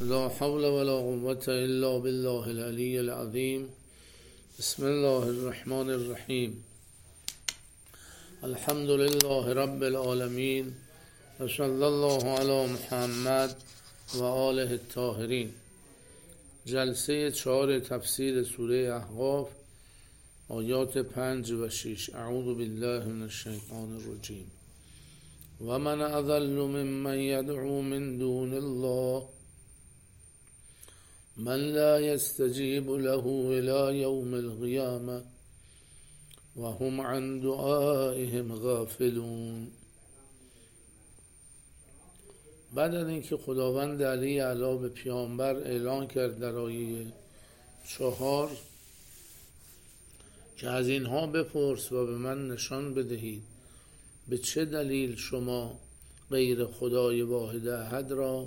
لا حول ولا قوة إلا بالله العلي العظيم. بسم الله الرحمن الرحیم. الحمد لله رب العالمین و صلی الله علی محمد و آله الطاهرین. جلسه 4 تفسیر سوره احقاف، آیات 5 و 6. اعوذ بالله من الشیطان الرجیم. و من اضل ممن یدعو من دون الله من لا يستجيب له إلى يوم القيامة وهم عن دعائهم غافلون. بعد از اینکه خداوند علی اعلی به پیامبر اعلان کرد در آیه 4 که از اینها بپرس و به من نشان بدهید به چه دلیل شما غیر خدای واحد احد را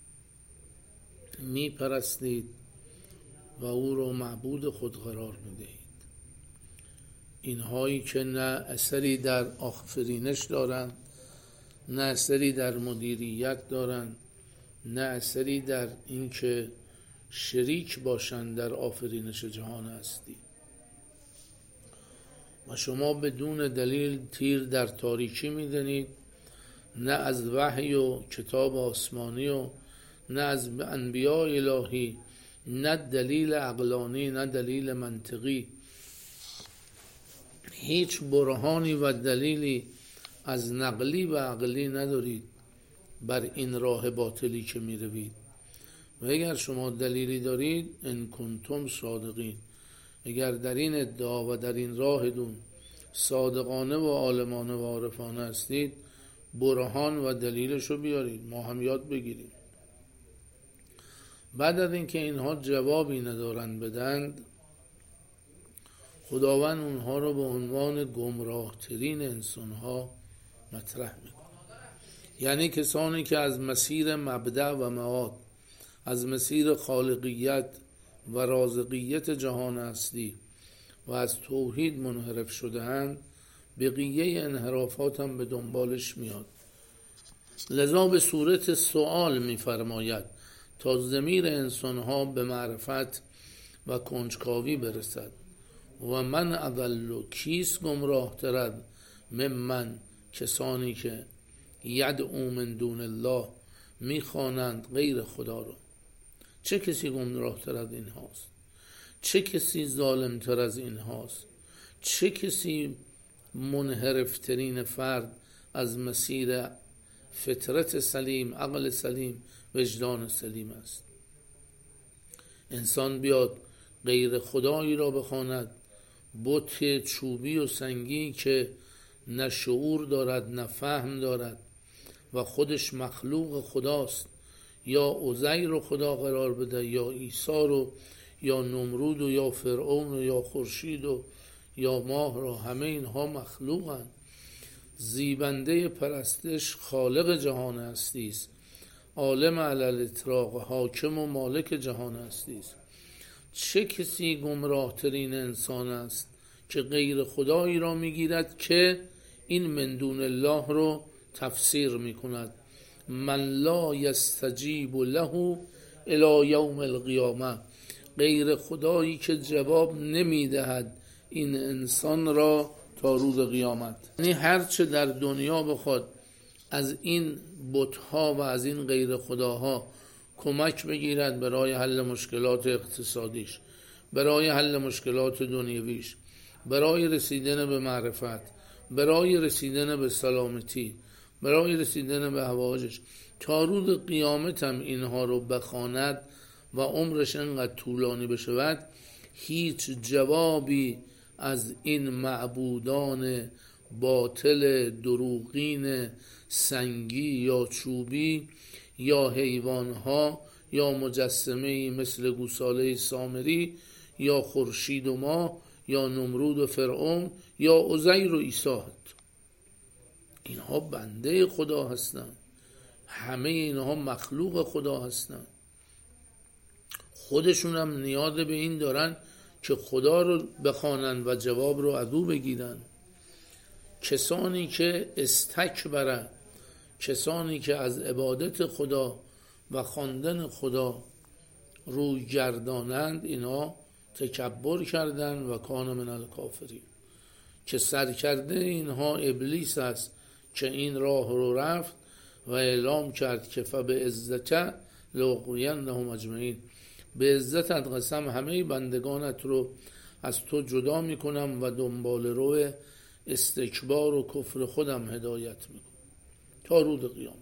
می پرستید و او را معبود خود قرار می دهید. اینهایی که نه اثری در آفرینش دارند، نه اثری در مدیریت دارند، نه اثری در اینکه شریک باشند در آفرینش جهان هستی. و شما بدون دلیل تیر در تاریکی می دنید، نه از وحی و کتاب آسمانی و نه از انبیاء الهی، نه دلیل عقلانی نه دلیل منطقی، هیچ برهانی و دلیلی از نقلی و عقلی ندارید بر این راه باطلی که می روید. و اگر شما دلیلی دارید، ان کنتم صادقین، اگر در این ادعا و در این راه دون صادقانه و عالمانه و عارفانه هستید، برهان و دلیلش رو بیارید، ما هم یاد بگیریم. بعد از اینکه اینها جوابی ندارند بدند، خداوند اونها رو به عنوان گمراه ترین انسانها مطرح میکنه. یعنی کسانی که از مسیر مبدأ و معاد، از مسیر خالقیت و رازقیت جهان هستی و از توحید منحرف شده اند، بقیه انحرافات هم به دنبالش میاد. لذا به صورت سوال میفرماید تا ضمیر انسانها به معرفت و کنجکاوی برسد. و من اضل، کیست گمراه ترد، من کسانی که یدعو من دون الله میخوانند غیر خدا رو. چه کسی گمراه تر از این هاست؟ چه کسی ظالم تر از این هاست؟ چه کسی منحرف ترین فرد از مسیر فطرت سلیم، عقل سلیم، وجدان سلیم است؟ انسان بیاد غیر خدایی را بخواند، بت چوبی و سنگی که نه شعور دارد نه فهم دارد و خودش مخلوق خداست، یا عزیر رو خدا قرار بده، یا عیسی رو، یا نمرود و یا فرعون و یا خورشید و یا ماه رو. همه اینها مخلوقند. زیبنده پرستش خالق جهان هستی است، عالم علی الاطلاق، حاکم و مالک جهان هستی است. چه کسی گمراه ترین انسان است که غیر خدایی را میگیرد که این من دون الله رو تفسیر میکند. من لا یستجیب له الی یوم القیامه، غیر خدایی که جواب نمیدهد این انسان را تا روز قیامت. یعنی هرچه در دنیا بخواد از این بت‌ها و از این غیر خداها کمک بگیرد برای حل مشکلات اقتصادیش، برای حل مشکلات دنیویش، برای رسیدن به معرفت، برای رسیدن به سلامتی، برای رسیدن به حوائجش، تا روز قیامت هم اینها رو بخواند و عمرش انقدر طولانی بشود، هیچ جوابی از این معبودان باطل دروغین سنگی یا چوبی یا حیوانها یا مجسمه‌ای مثل گوساله سامری یا خورشید و ماه یا نمرود و فرعون یا عزیر و عیسی، اینها بنده خدا هستند. همه اینها مخلوق خدا هستند. خودشون هم نیاز به این دارن که خدا رو بخوانند و جواب رو از او بگیرن. کسانی که استکبرن، کسانی که از عبادت خدا و خواندن خدا روی گردانند، اینا تکبر کردن و کان من الکافرین، که سرکرده اینها ابلیس است که این راه رو رفت و اعلام کرد که فبعزتک لاغوینهم اجمعین، به عزتت قسم همه بندگانت رو از تو جدا میکنم و دنبال رو استکبار و کفر خودم هدایت میکنم تا روز قیامت.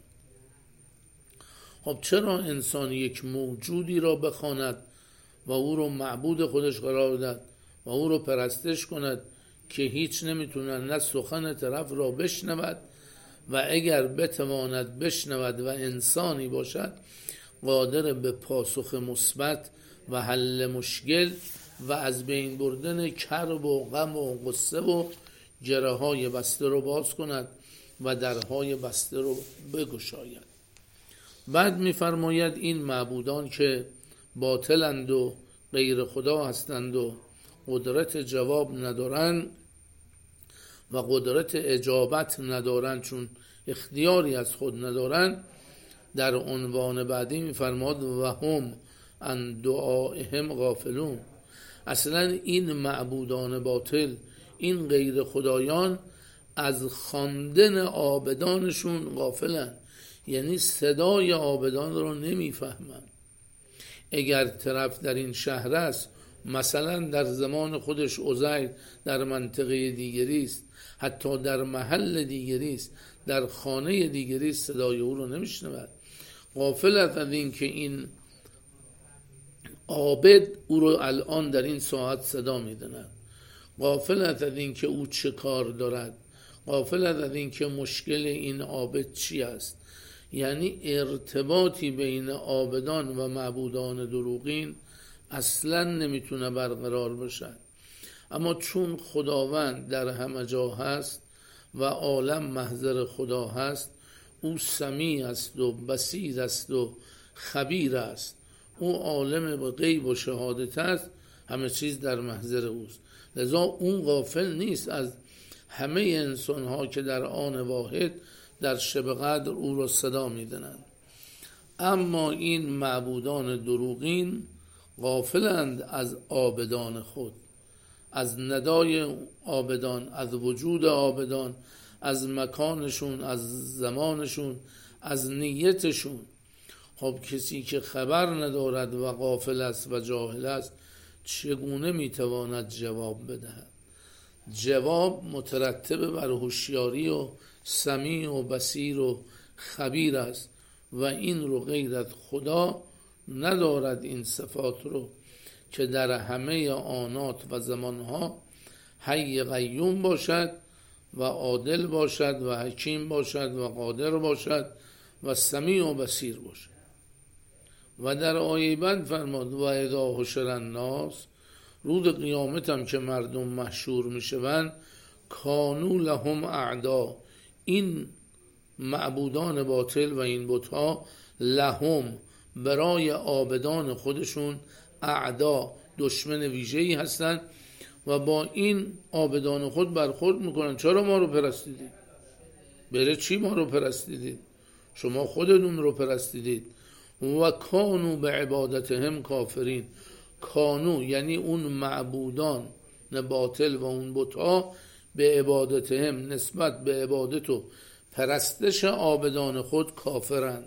خب چرا انسان یک موجودی را بخواند و او رو معبود خودش قرار داد و او رو پرستش کند که هیچ نمیتونه نه سخن طرف را بشنود و اگر بتواند بشنود و انسانی باشد قادر به پاسخ مثبت و حل مشکل و از بین بردن کرب و غم و غصه و گره های بسته رو باز کند و درهای بسته رو بگشاید. بعد می‌فرماید این معبودان که باطلند و غیر خدا هستند و قدرت جواب ندارند و قدرت اجابت ندارند، چون اختیاری از خود ندارند، در عنوان بعدی می‌فرماد و هم عن دعائهم غافلون. اصلا این معبودان باطل، این غیر خدایان، از خواندن عابدانشون غافلن، یعنی صدای عابدان رو نمیفهمن. اگر طرف در این شهر است، مثلا در زمان خودش عزیر در منطقه دیگری است، حتی در محل دیگری است، در خانه دیگری است، صدای او رو نمیشنود. غافل است از این که این عابد او رو الان در این ساعت صدا میدند. غافل است از این که او چه کار دارد. غافل است از این که مشکل این عابد چی است. یعنی ارتباطی بین عابدان و معبودان دروغین اصلا نمیتونه برقرار باشد. اما چون خداوند در همه جا هست و عالم محضر خدا هست، او سمیع است و بصیر است و خبیر است، او عالم به غیب و شهادت است، همه چیز در محضر اوست. لذا اون غافل نیست از همه انسان ها که در آن واحد در شب قدر او را صدا میدنند. اما این معبودان دروغین غافلند از عابدان خود، از ندای عابدان، از وجود عابدان، از مکانشون، از زمانشون، از نیتشون. خب کسی که خبر ندارد و غافل است و جاهل است چگونه میتواند جواب بدهد؟ جواب مترتب بر هوشیاری و سمیع و بصیر و خبیر است و این رو غیر از خدا ندارد. این صفات رو که در همه آنات و زمانها حی قیوم باشد و عادل باشد و حکیم باشد و قادر باشد و سمیع و بصیر باشد. و در آیه بعد فرماد و اذا حشر الناس، روز قیامت هم که مردم محشور میشوند، کانوا لهم اعدا، این معبودان باطل و این بت‌ها، لهم برای عابدان خودشون، اعدا دشمن ویژه‌ای هستند و با این عابدان خود برخورد میکنن. چرا ما رو پرستیدید؟ بره چی ما رو پرستیدید؟ شما خودتون رو پرستیدید. و کانوا به عبادتهم کافرین. کانو یعنی اون معبودان باطل و اون بت‌ها به عبادتهم، نسبت به عبادت و پرستش عابدان خود کافرند.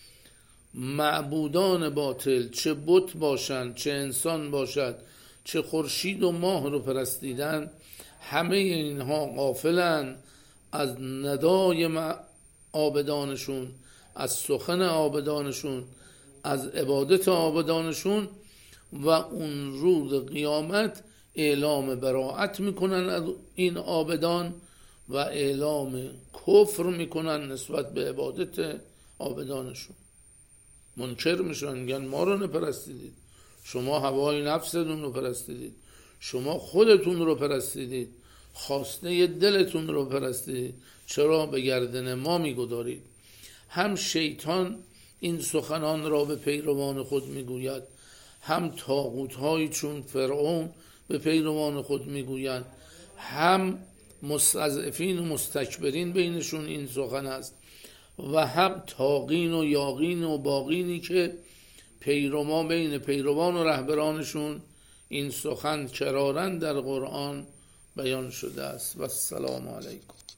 معبودان باطل چه بت باشند، چه انسان باشد، چه خورشید و ماه رو پرستیدن، همه اینها غافلند از ندای عابدانشون، از سخن عابدانشون، از عبادت عابدانشون. و اون روز قیامت اعلام براءت میکنن از این عابدان و اعلام کفر میکنن نسبت به عبادت عابدانشون. منکر میشن، میگن ما رو نپرستیدید، شما هوای نفستون رو پرستیدید، شما خودتون رو پرستیدید، خواسته دلتون رو پرستیدید، چرا به گردن ما میگذارید؟ هم شیطان این سخنان را به پیروان خود میگوید، هم طاغوت‌هایی چون فرعون به پیروان خود میگویند، هم مستضعفین و مستکبرین بینشون این سخن است. و حق تاقین و یاقین و باقینی که پیروان بین پیروان و رهبرانشون این سخن کرارن در قرآن بیان شده است. و السلام علیکم.